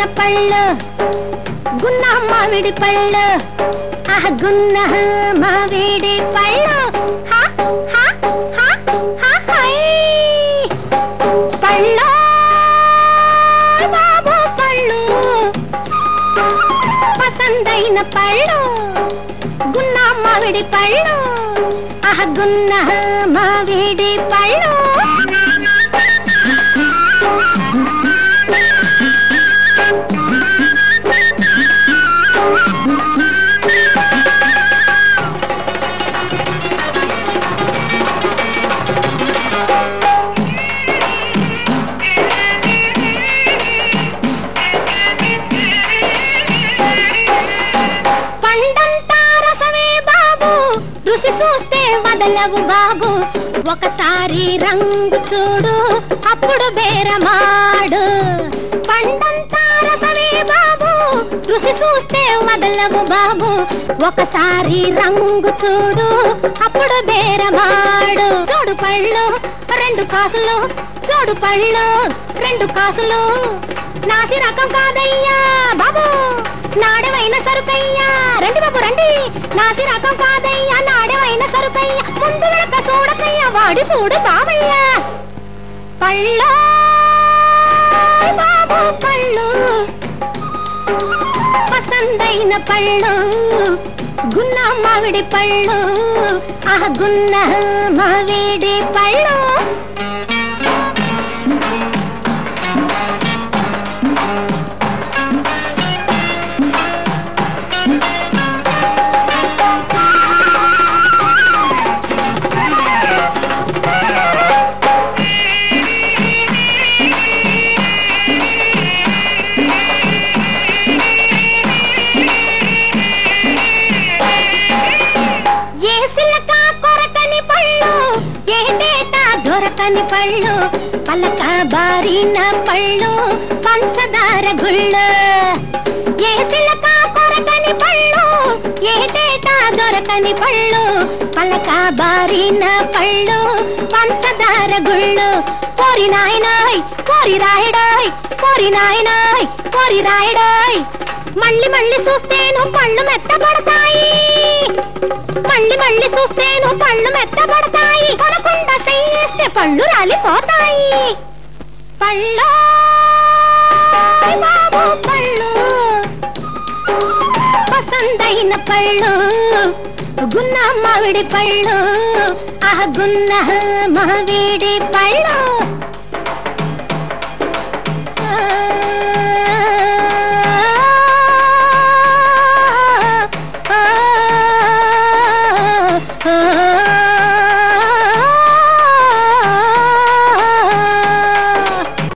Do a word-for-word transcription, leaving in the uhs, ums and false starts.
పళ్ళు గున్న మామిడి పళ్ళు ఆహ గున్న మామిడి పళ్ళు పళ్ళు బాబు పళ్ళు పసందైన పళ్ళు గున్న మామిడి పళ్ళు ఆహ గున్న మామిడి పళ్ళు రుచి చూస్తే వదలవు బాబు ఒకసారి రంగు చూడు అప్పుడు బేరమాడు పండంతా రసమే బాబు రుచి చూస్తే వదలవు బాబు ఒకసారి రంగు చూడు అప్పుడు బేరమాడు చూడు పళ్ళు రెండు కాసులు చూడు పళ్ళు రెండు కాసులు నాసి రకం కాదయ్యా బాబు నాడవైన సరుకయ్యా రండి బాబు రండి నాసి రకం కాదయ్యా నాడవైన సరుకయ్యా ముందు వెనక చూడకయ్యా వాడి చూడు బాబయ్యా పళ్ళు బాబు పళ్ళు పసందైన పళ్ళు గున్న మామిడి పళ్ళు ఆహ గున్న మామిడి పళ్ళు దొరకని పళ్ళు పలక బారిన పళ్ళు పంచదార గుళ్ళు ఏ సిలక కొరకని పళ్ళు ఏటేటా దొరకని పళ్ళు పలక బారిన పళ్ళు పంచదార గుళ్ళు కోరి నాయనాయ్ కోరి రాయడాయ్ కోరి నాయనాయ్ కోరి రాయడాయ్ మళ్ళీ మళ్ళీ చూస్తేను పళ్ళు మెత్తబడతాయి మళ్ళీ మళ్ళీ చూస్తేను పళ్ళు మెత్తబడతాయి కొనకుండా చెయ్యేస్తే పళ్ళు రాలిపోతాయి పళ్ళు బాబు పళ్ళు పసందైన పళ్ళు గున్న మామిడి పళ్ళు ఆహ గున్న మామిడి పళ్ళు